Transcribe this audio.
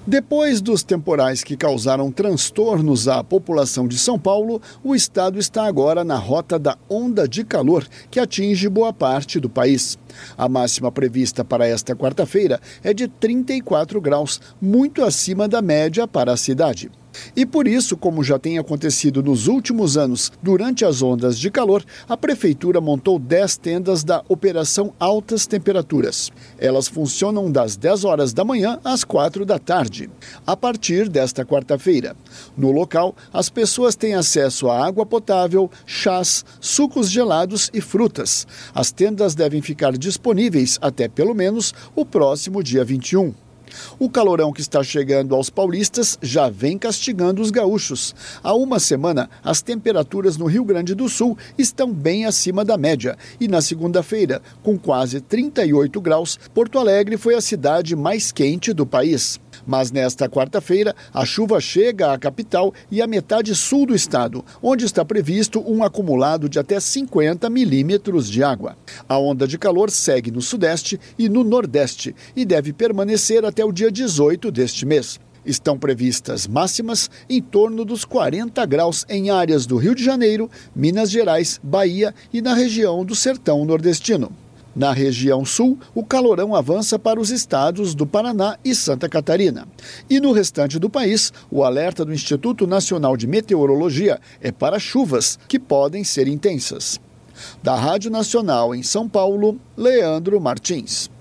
Depois dos temporais que causaram transtornos à população de São Paulo, o estado está agora na rota da onda de calor, que atinge boa parte do país. A máxima prevista para esta quarta-feira é de 34 graus, muito acima da média para a cidade. E por isso, como já tem acontecido nos últimos anos, durante as ondas de calor, a Prefeitura montou 10 tendas da Operação Altas Temperaturas. Elas funcionam das 10 horas da manhã às 4 da tarde, a partir desta quarta-feira. No local, as pessoas têm acesso a água potável, chás, sucos gelados e frutas. As tendas devem ficar disponíveis até pelo menos o próximo dia 21. O calorão que está chegando aos paulistas já vem castigando os gaúchos. Há uma semana, as temperaturas no Rio Grande do Sul estão bem acima da média. E na segunda-feira, com quase 38 graus, Porto Alegre foi a cidade mais quente do país. Mas nesta quarta-feira, a chuva chega à capital e à metade sul do estado, onde está previsto um acumulado de até 50 milímetros de água. A onda de calor segue no sudeste e no nordeste e deve permanecer até o dia 18 deste mês. Estão previstas máximas em torno dos 40 graus em áreas do Rio de Janeiro, Minas Gerais, Bahia e na região do Sertão Nordestino. Na região sul, o calorão avança para os estados do Paraná e Santa Catarina. E no restante do país, o alerta do Instituto Nacional de Meteorologia é para chuvas, que podem ser intensas. Da Rádio Nacional em São Paulo, Leandro Martins.